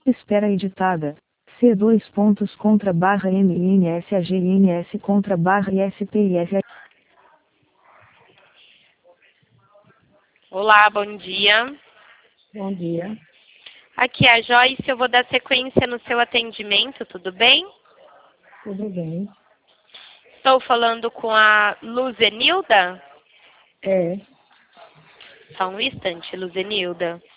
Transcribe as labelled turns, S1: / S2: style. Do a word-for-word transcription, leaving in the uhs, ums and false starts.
S1: Espera editada. C dois pontos contra barra M N S A G N S contra barra I S P I F.
S2: Olá, bom dia.
S3: Bom dia.
S2: Aqui é a Joyce, eu vou dar sequência no seu atendimento, tudo bem?
S3: Tudo bem.
S2: Estou falando com a Luzenilda?
S3: É.
S2: Só um instante, Luzenilda.